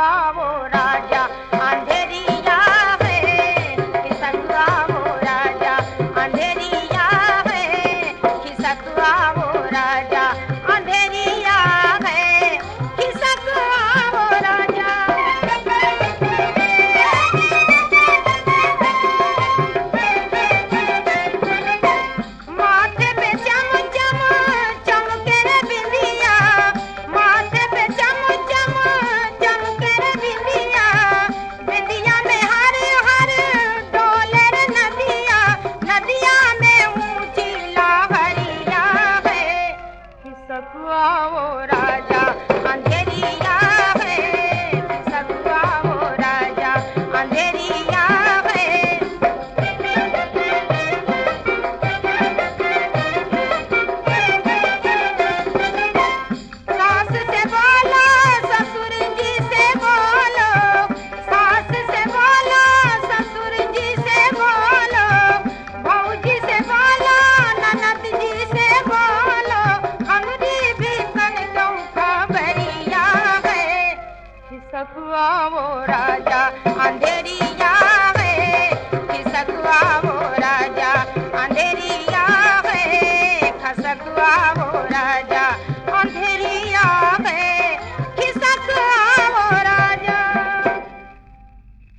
वो राजा अंधेरिया है, खिसकवा वो राजा अंधेरिया है, खिसकवा वो राजा अंधेरिया है, खिसकवा वो राजा। माथे पे चम चम चमके रे बिंदिया, माथे पे चम चम चमके रे बिंदिया, बिंदिया में हर हर डोले रे नदिया, नदिया में ऊंची लहरिया है, खिसकवा वो राजा अंधेरिया है, खिसकवा वो राजा अंधेरिया है। सास से बोलो ससुर जी से बोलो, सास से बोलो ससुर जी से बोलो, भौजी से बोलो ननद जी से बोलो, हमरी भी कन दो खबरिया है, खिसकवा वो राजा अंधेरिया